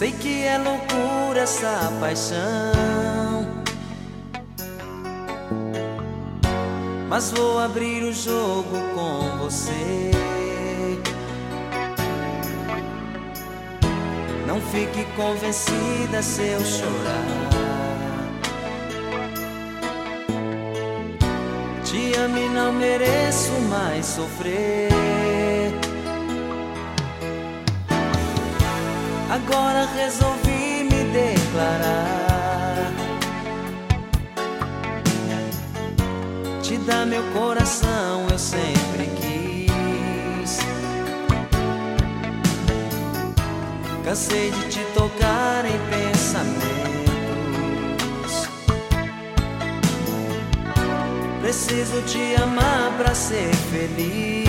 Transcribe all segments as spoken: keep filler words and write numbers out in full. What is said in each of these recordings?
Sei que é loucura essa paixão, mas vou abrir o jogo com você. Não fique convencida se eu chorar. Te amo e não mereço mais sofrer. Agora resolvi me declarar, te dar meu coração eu sempre quis. Cansei de te tocar em pensamentos. Preciso te amar pra ser feliz.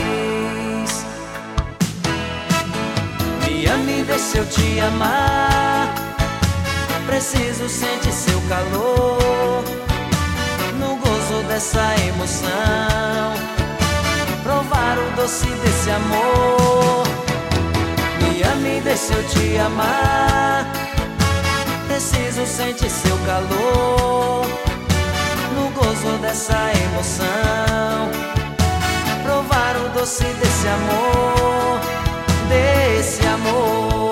Me ame, deixa eu te amar. Preciso sentir seu calor, no gozo dessa emoção, provar o doce desse amor. Me ame, deixa eu te amar. Preciso sentir seu calor, no gozo dessa emoção, provar o doce desse amor, desse amor.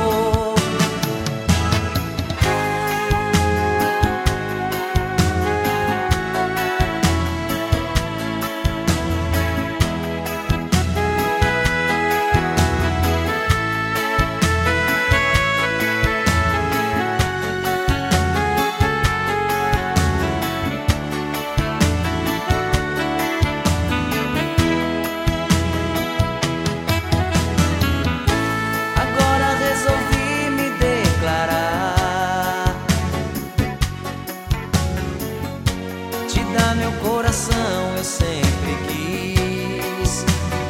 Meu coração eu sempre quis.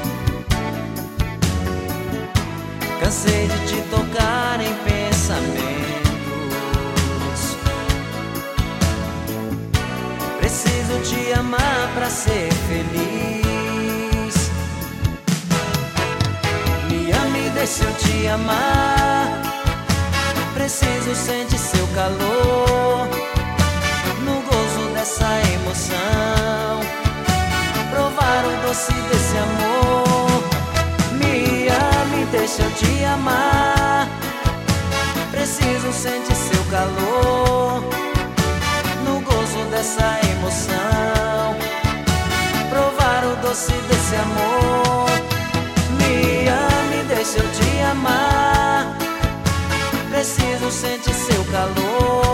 Cansei de te tocar em pensamentos. Preciso te amar pra ser feliz. Me ame, deixa eu te amar. Preciso sentir seu calor, no gozo dessa emoção, provar o doce desse amor. Me ame, deixa eu te amar. Preciso sentir seu calor, no gozo dessa emoção, provar o doce desse amor. Me ame, deixa eu te amar. Preciso sentir seu calor,